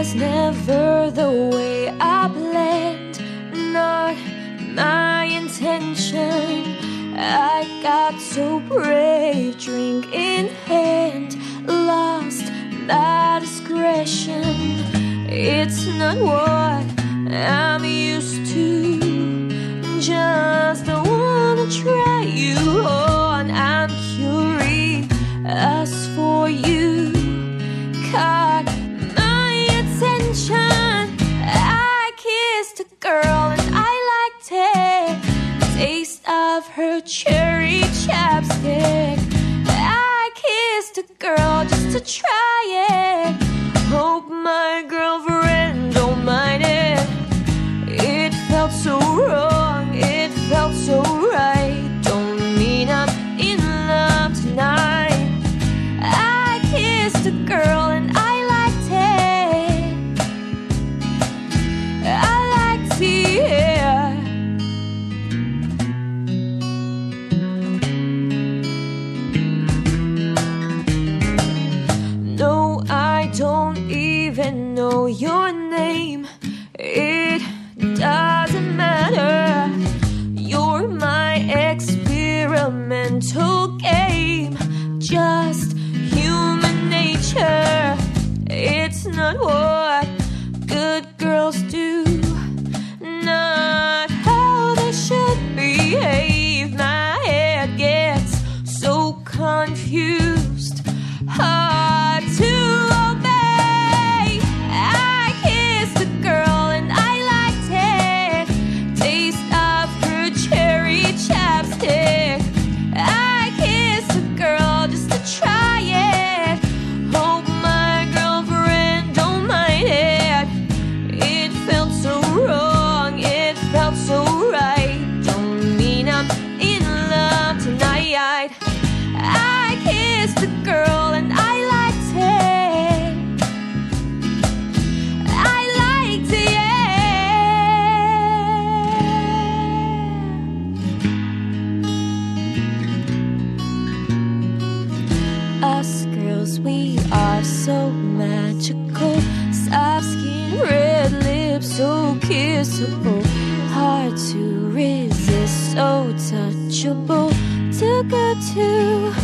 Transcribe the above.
was never the way I planned, not my intention. I got so brave, drink in hand, lost my discretion. It's not what I'm used to, just I wanna try you on. I'm curious for you, caught my attention. I kissed a girl and I liked it, taste of her cherry chapstick. I kissed a girl just to try it, hope my girlfriend don't mind it. It felt so wrong, it felt so right. Don't mean I'm in love tonight. I kissed a girl and I liked it, I liked it. No, I don't even know your name. It doesn't matter. You're my experimental game, just human nature. It's not what good girls do, not how they should behave. My head gets so confused, hard to obey. I kissed a girl and I liked it, taste of her cherry chapstick. I kissed a girl just to try it, hope my girlfriend don't mind it. It felt so wrong, it felt so right. Don't mean I'm in love tonight. I kissed a girl and I liked it, I liked it. Us girls, we are so magical, soft skin, red lips, so kissable, hard to resist, so touchable, too good to